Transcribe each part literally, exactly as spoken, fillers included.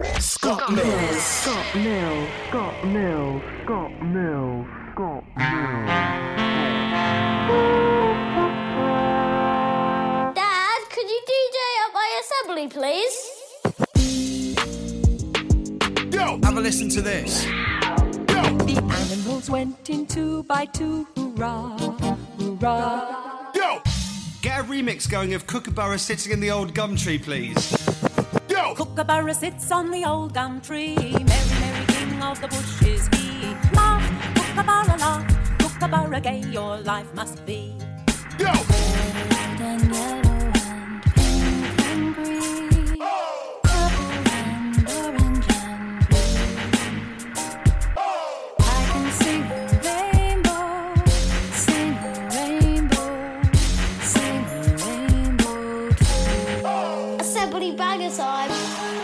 Scott Mills. Scott Mills. Scott Mills. Scott Mills. Scott Mills. Dad, could you D J at my assembly, please? Yo! Have a listen to this. Yo! The animals went in two by two, hurrah, hurrah. Yo! Get a remix going of Kookaburra sitting in the old gum tree, please. Yo! Kookaburra sits on the old gum tree, merry, merry king of the bush is he. Laugh, Kookaburra, laugh, Kookaburra, gay your life must be. Yo! Red and yellow and pink and green, Oh! purple and orange and blue. Oh! I can sing a rainbow, sing a rainbow, sing a rainbow too. Assembly banger time.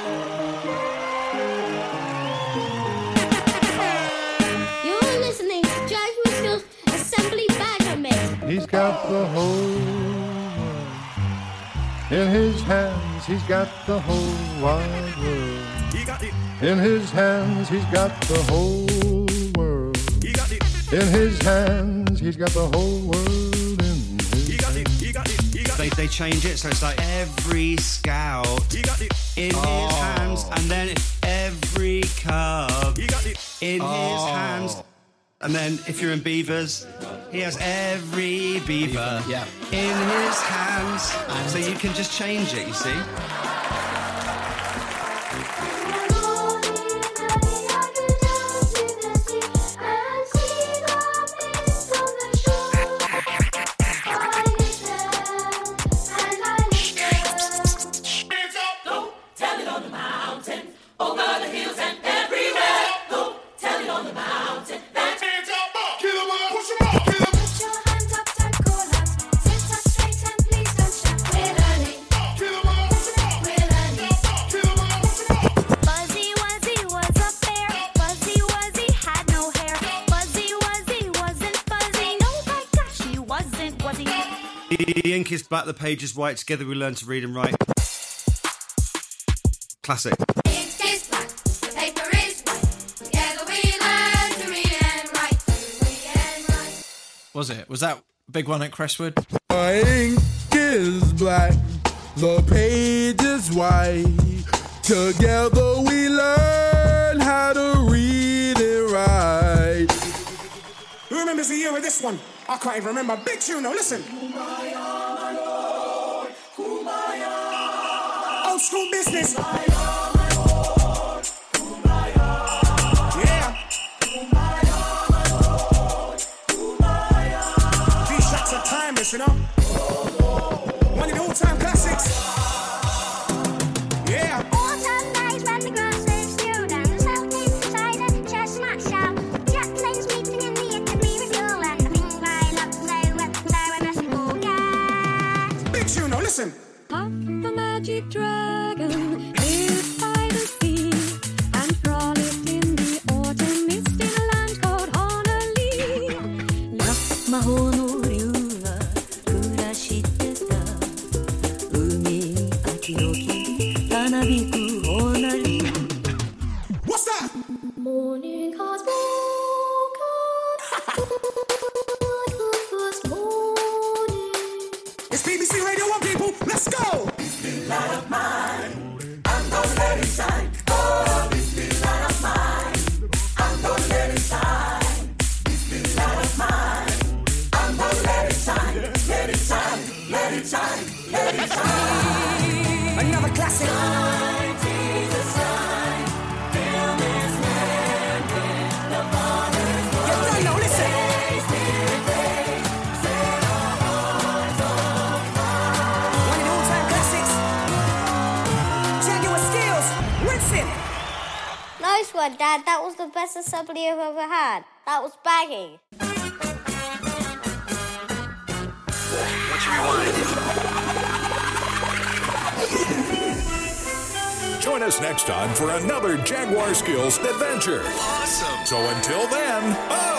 You're listening to Jaguar Skills Assembly Banger Mix. He's got the whole world in his hands. He's got the whole wide world. He got it. In his hands, he's got the whole world. He got it. In his hands, he's got the whole world in his He got it. He got it. He got it. They, they change it so it's like every scout. He got it. In Oh. his hands, and then every cub. He got it. In Oh. his hands. And then if you're in Beavers, he has every beaver, yeah. in his hands. So you can just change it, you see? Fuzzy Wuzzy was a bear. Fuzzy Wuzzy had no hair. Fuzzy Wuzzy wasn't fuzzy. No, my gosh, he wasn't, was he? The ink is black, the page is white. Together we learn to read and write. Classic. Ink is black, the paper is white. Together we learn to read and write. Read and write. Was it? Was that big one at Crestwood? The ink is black, the page is white. Together we learn how to read and write. Who remembers the year of this one? I can't even remember. Big tune, now listen. Old school business. Yeah. These tracks are timeless, you know? One of the all-time classics. Yeah. Autumn days when the grass is still down the south inside a chestnut shell. Jack planes meeting in the Italy refuel and the things line up so well, so I must forget. Big tune, now listen. Puff the magic dragon lives by the sea and frolicked in the autumn mist in a land called Honolulu. ラッマホの竜は暮らしてた海に秋の木たなびくホナリ What's that? Morning has woken. Good was morning. It's B B C Radio one, people. Let's go. Another classic. Get done now, listen. One of the all-time classics. Jaguar Skills. Winston. Nice one, Dad. That was the best assembly I've ever had. That was banging. Join us next time for another Jaguar Skills adventure. Awesome. So until then, oh!